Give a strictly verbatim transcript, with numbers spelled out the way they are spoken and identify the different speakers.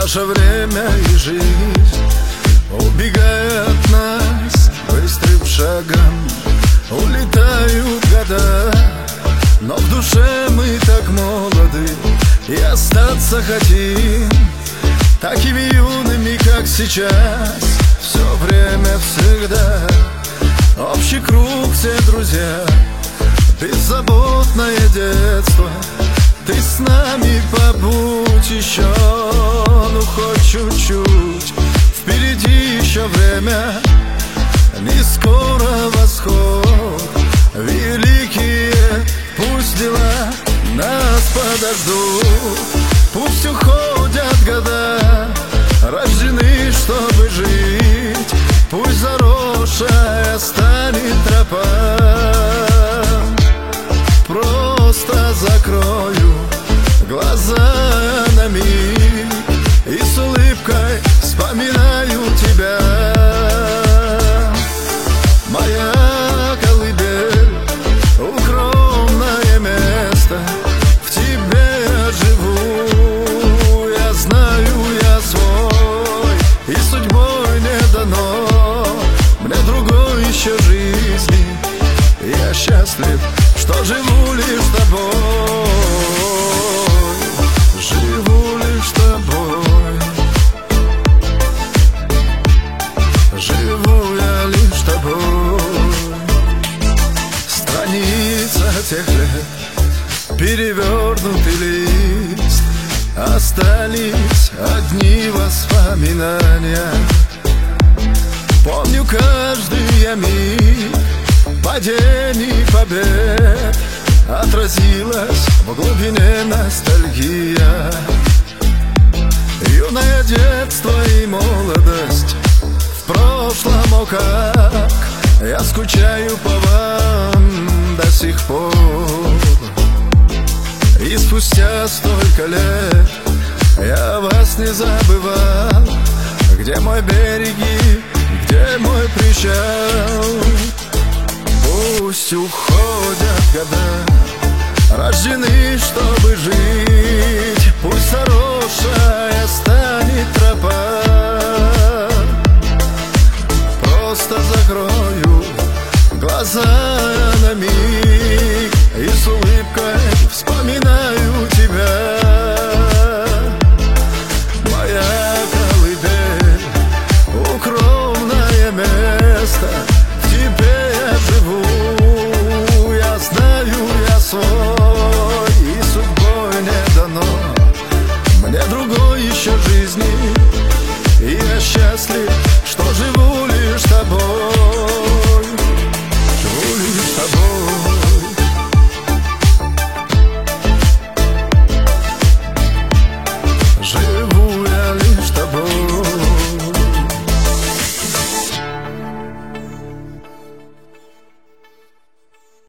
Speaker 1: Наше время и жизнь, убегая от нас быстрым шагом, улетают года, но в душе мы так молоды и остаться хотим такими юными, как сейчас. Все время, всегда общий круг, все друзья, беззаботное детство. Ты с нами побудь еще, ну хоть чуть-чуть. Впереди еще время, не скоро восход. Великие пусть дела нас подождут. Пусть уходят года, рождены, чтобы жить. Пусть заросшая станет тропа. Просто закрою глаза на миг и с улыбкой вспоминаю тебя. Моя колыбель, укромное место, в тебе я живу. Я знаю, я свой, и судьбой не дано мне другой еще жизни. Я счастлив, что живу лишь с тобой. Живу лишь с тобой. Живу я лишь с тобой. Страница тех лет, перевернутый лист, остались одни воспоминания. Помню каждый я миг падений, побед, отразилась в глубине ностальгия. Юное детство и молодость в прошлом, о как я скучаю по вам до сих пор. И спустя столько лет я вас не забывал. Где мой береги, где мой причал? Пусть уходят года, рождены, чтобы жить. Пусть заросшая станет тропа.